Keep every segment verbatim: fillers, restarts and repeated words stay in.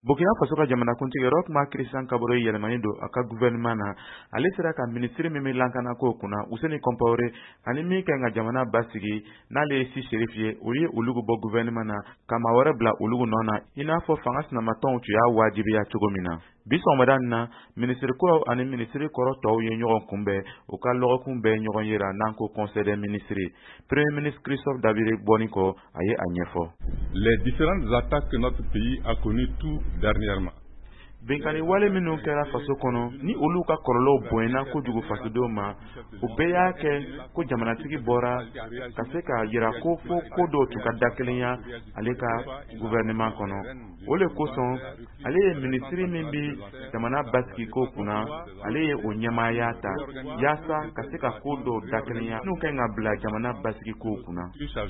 Burkina Faso ka jamanakuntigi Roch Marc Christian Kabore yɛlɛmani don a ka gouvernement na ale sera ka ministre min bɛ lankana ko kunna Useni Compaoré ani min kan ka jamana basigi n'ale ye Si Sheriff ye olu ye olugu bɔ gouvernement na ka maa wɛrɛ bila olugu nɔ na i n'a fɔ fanga sinamatɔnw tun y'a wajibiya cogo min na. Bi sɔgɔmada nin na ministre kuraw ani ministre kɔrɔ tɔw ye ɲɔgɔn kunbɛn u ka lɔgɔkun bɛɛ ɲɔgɔn yera n'an ko conseil des ministres. Premier ministre Christophe Dabire bɔni kɔ a ye a ɲɛfɔ. Les différentes attaques que notre pays a connues tout dernièrement. Benkani wale minnu kɛra faso kɔnɔ ni olu ka kɔlɔlɔw bonyana kojugu fasodenw ma o bɛɛ y'a kɛ ko jamanatigi bɔra ka se ka yira ko fo ko dɔw tun ka dakelenya ale ka gouvernement kɔnɔ. O le kosɔn ale ye ministre min bi jamana basigi ko kunna ale ye o ɲɛmaaya ta yaasa ka se ka ko dɔw dakelenya n'u kan ka bila jamana basigi ko kunna.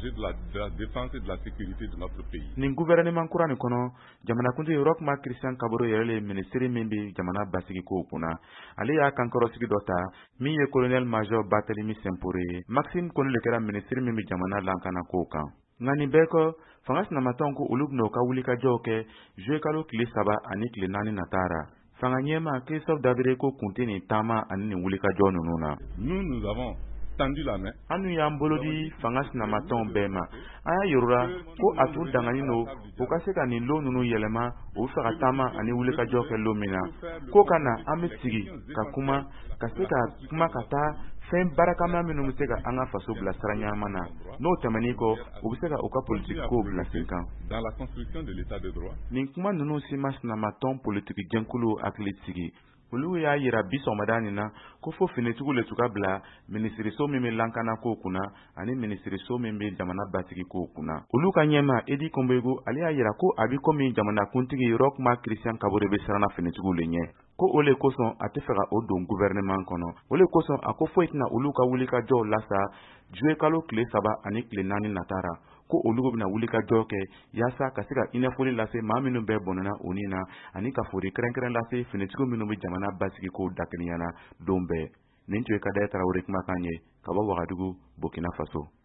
Nin gouvernement kura nin kɔnɔ jamanakuntigi Roch Marc Christian Kabore yɛrɛ ministre min bi jamana basigi ko kunna ale y'a kankɔrɔsigi dɔ ta min ye colonel major Barthélemy Sempore ye. Maxime Kone le kɛra ministre min bi jamana lankana ko kan. Nka nin bɛɛ kɔ fanga sinamatɔnw ko olu bɛna u ka wulikajɔw kɛ juillet kalo tile saba ani tile naani nataara. Fanga ɲɛma Christophe Dabire ko kun tɛ nin taama ani nin wulikajɔ ninnu na. Nous nous avons tendu la main. Anu y'an bolo di fanga sinamatɔnw bɛɛ ma. An y'a yirula ko a tun danganin don u ka se ka nin lon ninnu yɛlɛma u fɛ ka taama ani wulikajɔ kɛ lon min na. Ko ka na an bɛ sigi ka kuma ka se ka kuma ka taa fɛn barakama minnu bɛ se ka an ka faso bila sira ɲɛnama na n'o tɛmɛn'i kɔ u bɛ se ka u ka politiki kow bila sen kan. Dans la construction de l'état de droit. Nin kuma ninnu si ma sinamatɔn politiki jɛnkulu hakili sigi. Olu y'a yira bi sɔgɔmada nin na ko fo finitigiw le tun ka bila minisiriso min bɛ lankana ko kunna ani minisiriso min bɛ jamana basigi ko kunna. Olu ka ɲɛma Edi Konbego ale y'a yira ko a bɛ komi jamanakuntigi Roch Marc Christian Kabore bɛ siranna finitigiw le ɲɛ. Ko o le kosɔn a tɛ fɛ ka o don gouvernement kɔnɔ. O le kosɔn a ko foyi tɛna olu ka wulikajɔw lasa juillet kalo tile saba ani tile naani nataara. Ko olugu bɛna wulikajɔ kɛ yaasa ka se ka ɲɛfɔli lase maa minnu bɛɛ bɔnɛna o nin na ani ka foli kɛrɛnkɛrɛn lase finitigiw minnu bɛ jamana basigi ko dakeleyana don bɛɛ. Nin tun ye Kadaye Tarawele kumakan ye ka bɔ Wagadugu, Burkina Faso.